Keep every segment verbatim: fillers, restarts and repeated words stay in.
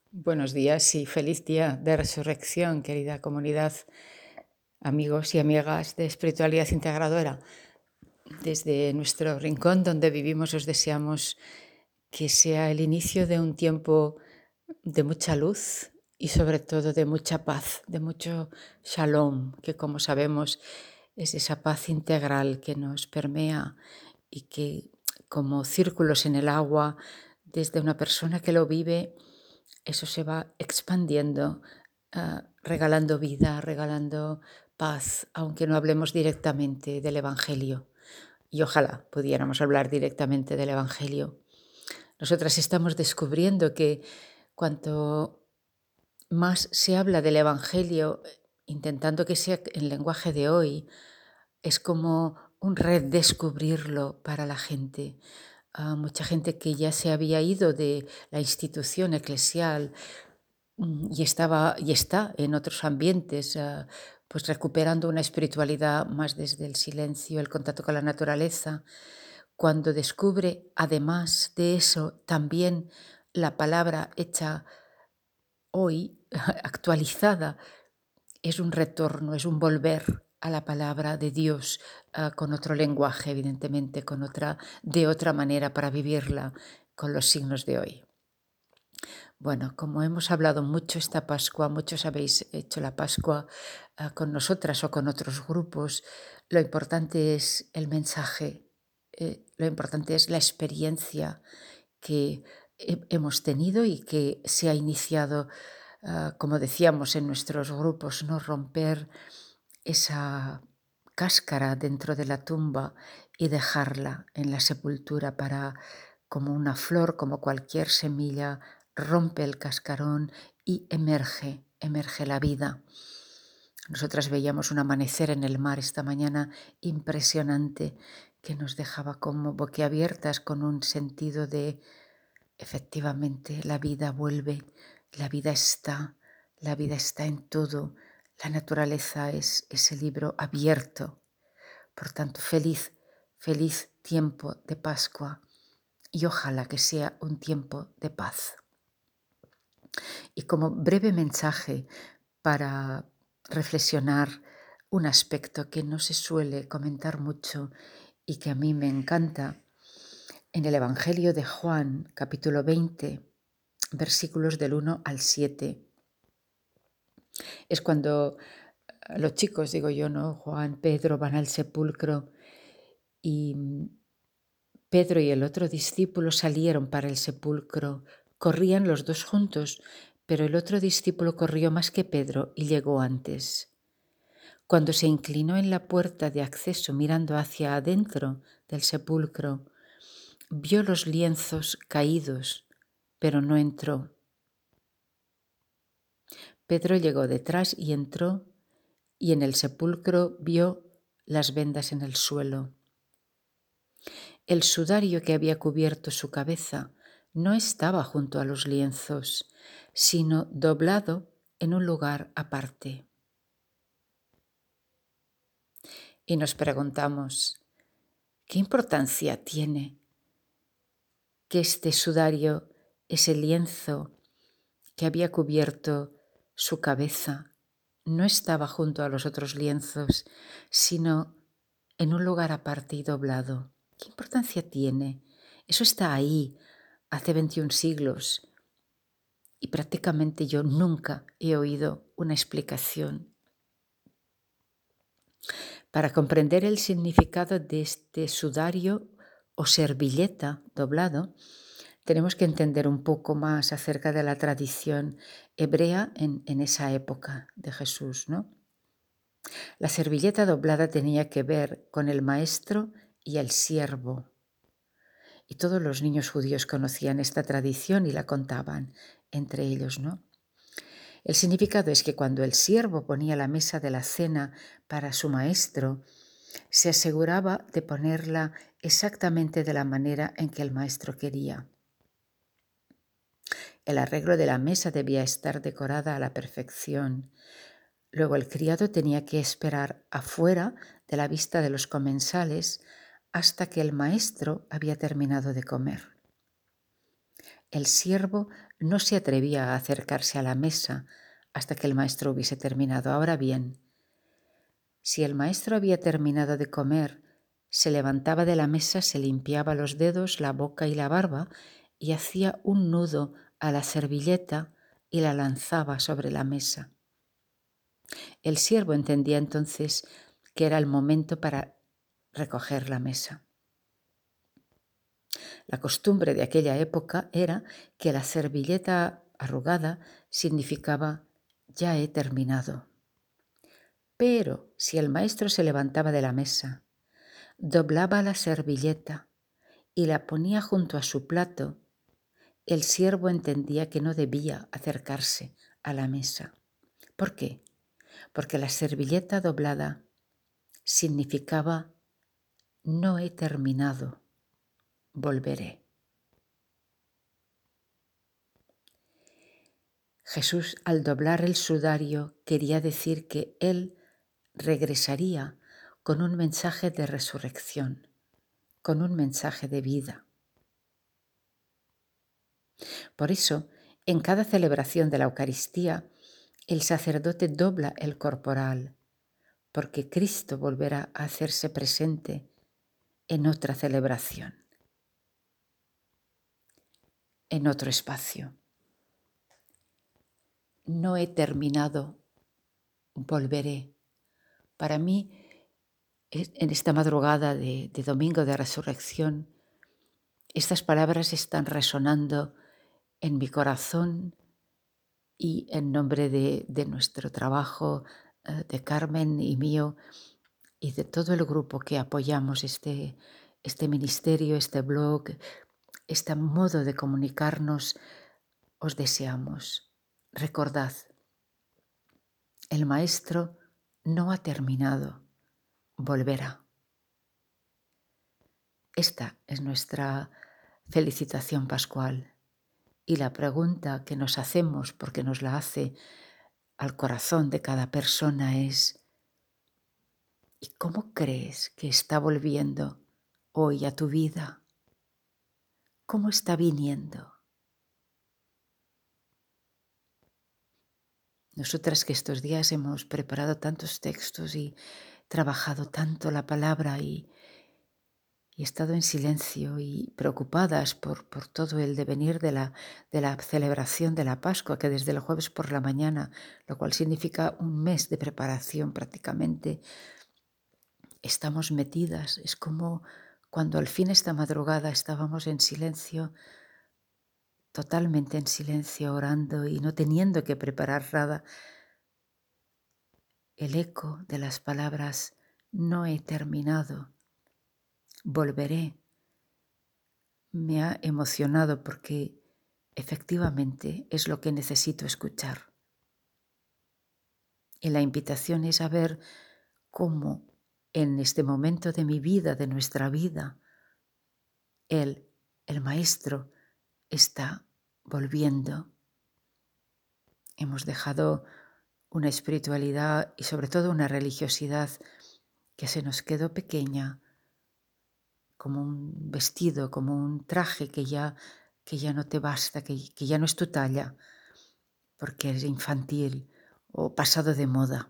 Buenos días y feliz día de resurrección, querida comunidad, amigos y amigas de Espiritualidad Integradora. Desde nuestro rincón donde vivimos os deseamos que sea el inicio de un tiempo de mucha luz y sobre todo de mucha paz, de mucho shalom, que como sabemos es esa paz integral que nos permea y que como círculos en el agua, desde una persona que lo vive, eso se va expandiendo, ah, regalando vida, regalando paz, aunque no hablemos directamente del Evangelio. Y ojalá pudiéramos hablar directamente del Evangelio. Nosotras estamos descubriendo que cuanto más se habla del Evangelio, intentando que sea en lenguaje de hoy, es como un redescubrirlo para la gente. Ah, mucha gente que ya se había ido de la institución eclesial mm, y estaba y está en otros ambientes, ah, pues recuperando una espiritualidad más desde el silencio, el contacto con la naturaleza, cuando descubre además de eso también la palabra hecha hoy, actualizada, es un retorno, es un volver a la palabra de Dios, ah, con otro lenguaje, evidentemente, con otra, de otra manera para vivirla con los signos de hoy. Bueno, como hemos hablado mucho esta Pascua, muchos habéis hecho la Pascua ah, con nosotras o con otros grupos, lo importante es el mensaje, eh, lo importante es la experiencia que he- hemos tenido y que se ha iniciado, ah, como decíamos en nuestros grupos, no romper esa cáscara dentro de la tumba y dejarla en la sepultura para, como una flor, como cualquier semilla, rompe el cascarón y emerge, emerge la vida. Nosotras veíamos un amanecer en el mar esta mañana impresionante que nos dejaba como boquiabiertas con un sentido de efectivamente la vida vuelve, la vida está, la vida está en todo, la naturaleza es ese libro abierto. Por tanto, feliz, feliz tiempo de Pascua y ojalá que sea un tiempo de paz. Y como breve mensaje para reflexionar un aspecto que no se suele comentar mucho y que a mí me encanta, en el Evangelio de Juan, capítulo veinte, versículos del uno al siete, es cuando los chicos, digo yo, ¿no? Juan, Pedro van al sepulcro y Pedro y el otro discípulo salieron para el sepulcro. Corrían los dos juntos, pero el otro discípulo corrió más que Pedro y llegó antes. Cuando se inclinó en la puerta de acceso mirando hacia adentro del sepulcro, vio los lienzos caídos, pero no entró. Pedro llegó detrás y entró, y en el sepulcro vio las vendas en el suelo. El sudario que había cubierto su cabeza no estaba junto a los lienzos, sino doblado en un lugar aparte. Y nos preguntamos, ¿qué importancia tiene que este sudario, ese lienzo que había cubierto su cabeza, no estaba junto a los otros lienzos, sino en un lugar aparte y doblado? ¿Qué importancia tiene? Eso está ahí hace veintiún siglos y prácticamente yo nunca he oído una explicación. Para comprender el significado de este sudario o servilleta doblado, tenemos que entender un poco más acerca de la tradición hebrea en, en esa época de Jesús, ¿no? La servilleta doblada tenía que ver con el maestro y el siervo. Y todos los niños judíos conocían esta tradición y la contaban entre ellos, ¿no? El significado es que cuando el siervo ponía la mesa de la cena para su maestro, se aseguraba de ponerla exactamente de la manera en que el maestro quería. El arreglo de la mesa debía estar decorada a la perfección. Luego el criado tenía que esperar afuera de la vista de los comensales hasta que el maestro había terminado de comer. El siervo no se atrevía a acercarse a la mesa hasta que el maestro hubiese terminado. Ahora bien, si el maestro había terminado de comer, se levantaba de la mesa, se limpiaba los dedos, la boca y la barba y hacía un nudo a la servilleta y la lanzaba sobre la mesa. El siervo entendía entonces que era el momento para recoger la mesa. La costumbre de aquella época era que la servilleta arrugada significaba ya he terminado. Pero si el maestro se levantaba de la mesa, doblaba la servilleta y la ponía junto a su plato, el siervo entendía que no debía acercarse a la mesa. ¿Por qué? Porque la servilleta doblada significaba no he terminado, volveré. Jesús, al doblar el sudario, quería decir que Él regresaría con un mensaje de resurrección, con un mensaje de vida. Por eso, en cada celebración de la Eucaristía, el sacerdote dobla el corporal, porque Cristo volverá a hacerse presente en otra celebración, en otro espacio. No he terminado, volveré. Para mí, en esta madrugada de, de Domingo de Resurrección, estas palabras están resonando en mi corazón y en nombre de, de nuestro trabajo, eh, de Carmen y mío, y de todo el grupo que apoyamos este, este ministerio, este blog, este modo de comunicarnos, os deseamos. Recordad, el Maestro no ha terminado, volverá. Esta es nuestra felicitación pascual y la pregunta que nos hacemos, porque nos la hace al corazón de cada persona, es ¿y cómo crees que está volviendo hoy a tu vida? ¿Cómo está viniendo? Nosotras que estos días hemos preparado tantos textos y trabajado tanto la palabra y, y estado en silencio y preocupadas por, por todo el devenir de la, de la celebración de la Pascua, que desde el jueves por la mañana, lo cual significa un mes de preparación prácticamente, estamos metidas. Es como cuando al fin esta madrugada estábamos en silencio, totalmente en silencio, orando y no teniendo que preparar nada. El eco de las palabras no he terminado, volveré, me ha emocionado porque efectivamente es lo que necesito escuchar. Y la invitación es a ver cómo en este momento de mi vida, de nuestra vida, Él, el Maestro, está volviendo. Hemos dejado una espiritualidad y sobre todo una religiosidad que se nos quedó pequeña, como un vestido, como un traje que ya, que ya no te basta, que, que ya no es tu talla, porque es infantil o pasado de moda.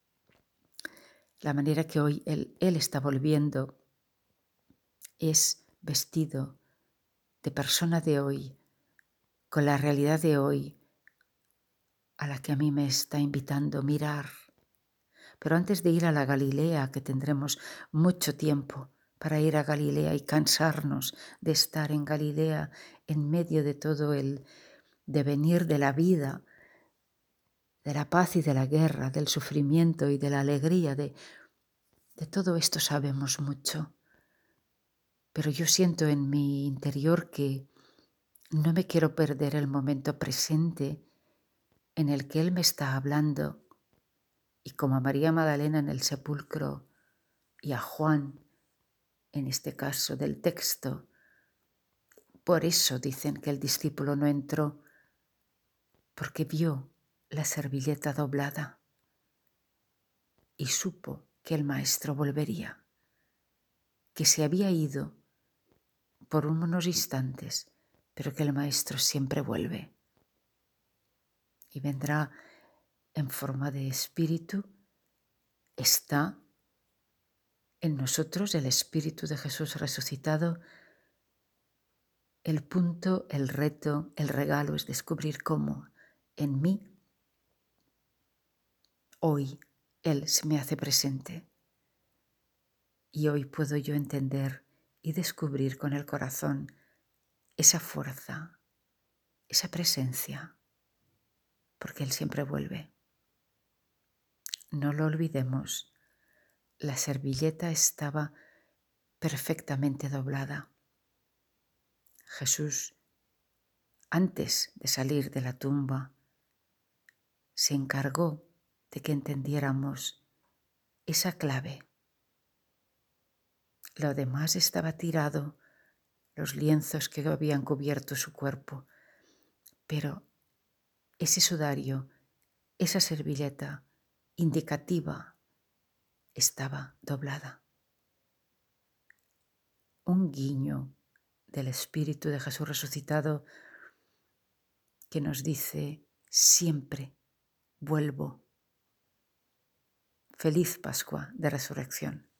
La manera que hoy Él, él está volviendo es vestido de persona de hoy, con la realidad de hoy, a la que a mí me está invitando a mirar. Pero antes de ir a la Galilea, que tendremos mucho tiempo para ir a Galilea y cansarnos de estar en Galilea en medio de todo el devenir de la vida, de la paz y de la guerra, del sufrimiento y de la alegría, de, de todo esto sabemos mucho. Pero yo siento en mi interior que no me quiero perder el momento presente en el que Él me está hablando, y como a María Magdalena en el sepulcro y a Juan, en este caso del texto, por eso dicen que el discípulo no entró, porque vio la servilleta doblada y supo que el Maestro volvería, que se había ido por unos instantes, pero que el Maestro siempre vuelve y vendrá en forma de espíritu. Está en nosotros el Espíritu de Jesús resucitado. El punto, el reto, el regalo es descubrir cómo en mí hoy Él se me hace presente. Y hoy puedo yo entender y descubrir con el corazón esa fuerza, esa presencia, porque Él siempre vuelve. No lo olvidemos, la servilleta estaba perfectamente doblada. Jesús, antes de salir de la tumba, se encargó de que entendiéramos esa clave. Lo demás estaba tirado, los lienzos que habían cubierto su cuerpo, pero ese sudario, esa servilleta indicativa, estaba doblada. Un guiño del Espíritu de Jesús resucitado que nos dice: siempre vuelvo. Feliz Pascua de Resurrección.